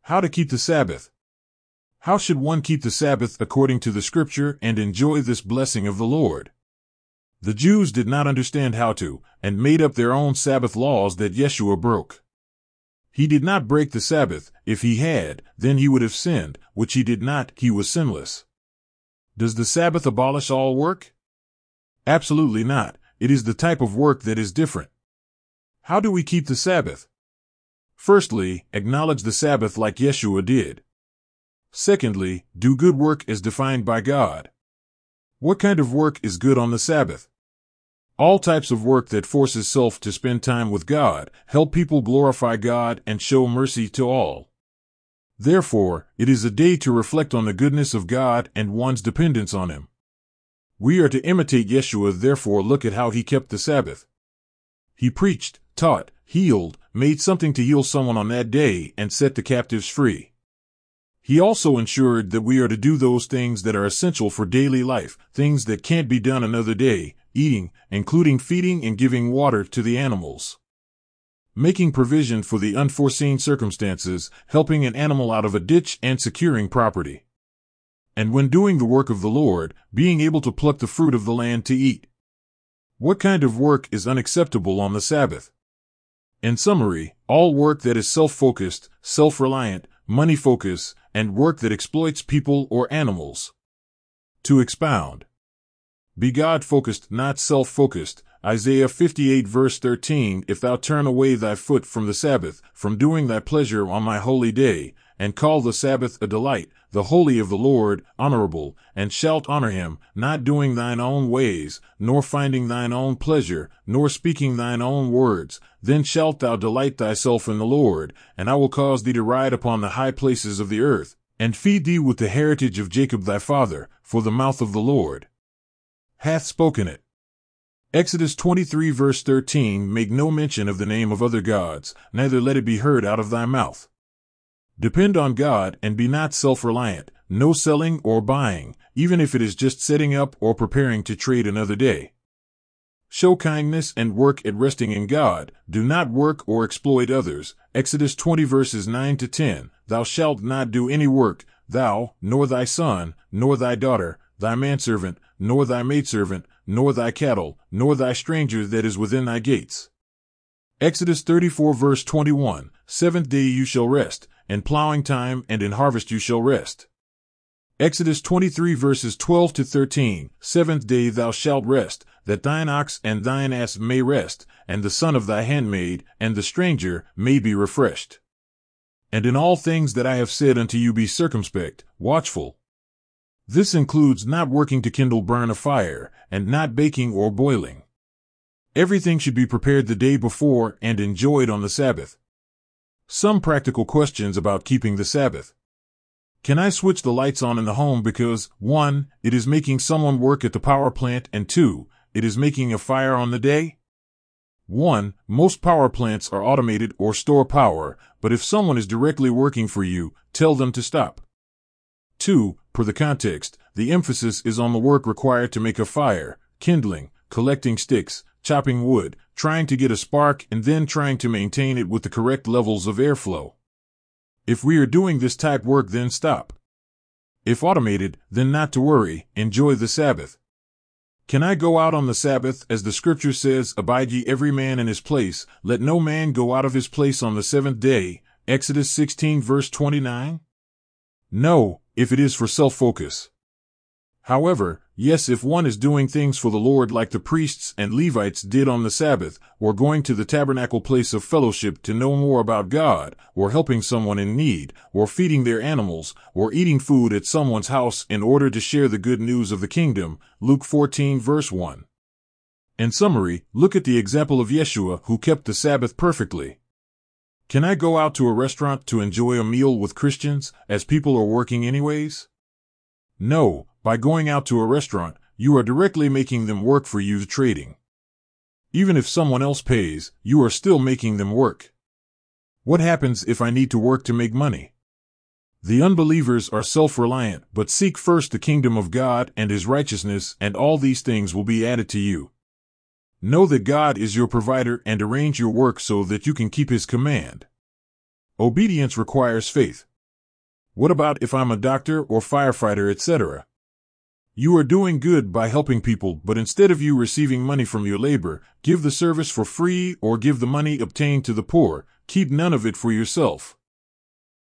How to keep the Sabbath. How should one keep the Sabbath according to the Scripture and enjoy this blessing of the Lord? The Jews did not understand how to, and made up their own Sabbath laws that Yeshua broke. He did not break the Sabbath. If he had, then he would have sinned, which he did not. He was sinless. Does the Sabbath abolish all work? Absolutely not. It is the type of work that is different. How do we keep the Sabbath? Firstly, acknowledge the Sabbath like Yeshua did. Secondly, do good work as defined by God. What kind of work is good on the Sabbath? All types of work that forces self to spend time with God, help people glorify God, and show mercy to all. Therefore, it is a day to reflect on the goodness of God and one's dependence on Him. We are to imitate Yeshua, therefore look at how He kept the Sabbath. He preached, taught, healed, made something to heal someone on that day, and set the captives free. He also ensured that we are to do those things that are essential for daily life, things that can't be done another day, eating, including feeding and giving water to the animals. Making provision for the unforeseen circumstances, helping an animal out of a ditch, and securing property. And when doing the work of the Lord, being able to pluck the fruit of the land to eat. What kind of work is unacceptable on the Sabbath? In summary, all work that is self-focused, self-reliant, money-focused, and work that exploits people or animals. To expound. Be God-focused, not self-focused. Isaiah 58 verse 13, If thou turn away thy foot from the Sabbath, from doing thy pleasure on my holy day, and call the Sabbath a delight, the holy of the Lord, honorable, and shalt honor him, not doing thine own ways, nor finding thine own pleasure, nor speaking thine own words, then shalt thou delight thyself in the Lord, and I will cause thee to ride upon the high places of the earth, and feed thee with the heritage of Jacob thy father, for the mouth of the Lord hath spoken it. Exodus 23 verse 13, Make no mention of the name of other gods, neither let it be heard out of thy mouth. Depend on God and be not self-reliant, no selling or buying, even if it is just setting up or preparing to trade another day. Show kindness and work at resting in God, do not work or exploit others. Exodus 20 verses 9 to 10, Thou shalt not do any work, thou, nor thy son, nor thy daughter, thy manservant, nor thy maidservant, nor thy cattle, nor thy stranger that is within thy gates. Exodus 34 verse 21, Seventh day you shall rest, in plowing time and in harvest you shall rest. Exodus 23 verses 12 to 13, Seventh day thou shalt rest, that thine ox and thine ass may rest, and the son of thy handmaid, and the stranger, may be refreshed. And in all things that I have said unto you be circumspect, watchful. This includes not working to burn a fire, and not baking or boiling. Everything should be prepared the day before and enjoyed on the Sabbath. Some practical questions about keeping the Sabbath. Can I switch the lights on in the home because, 1, it is making someone work at the power plant, and 2, it is making a fire on the day? 1. Most power plants are automated or store power, but if someone is directly working for you, tell them to stop. 2. Per the context, the emphasis is on the work required to make a fire, kindling, collecting sticks, chopping wood, trying to get a spark, and then trying to maintain it with the correct levels of airflow. If we are doing this type work, then stop. If automated, then not to worry, enjoy the Sabbath. Can I go out on the Sabbath? As the Scripture says, Abide ye every man in his place, let no man go out of his place on the seventh day. Exodus 16 verse 29? No, if it is for self-focus. However, yes, if one is doing things for the Lord like the priests and Levites did on the Sabbath, or going to the tabernacle place of fellowship to know more about God, or helping someone in need, or feeding their animals, or eating food at someone's house in order to share the good news of the kingdom, Luke 14 verse 1. In summary, look at the example of Yeshua, who kept the Sabbath perfectly. Can I go out to a restaurant to enjoy a meal with Christians, as people are working anyways? No, by going out to a restaurant, you are directly making them work for you trading. Even if someone else pays, you are still making them work. What happens if I need to work to make money? The unbelievers are self-reliant, but seek first the kingdom of God and His righteousness, and all these things will be added to you. Know that God is your provider and arrange your work so that you can keep His command. Obedience requires faith. What about if I'm a doctor or firefighter, etc.? You are doing good by helping people, but instead of you receiving money from your labor, give the service for free or give the money obtained to the poor. Keep none of it for yourself.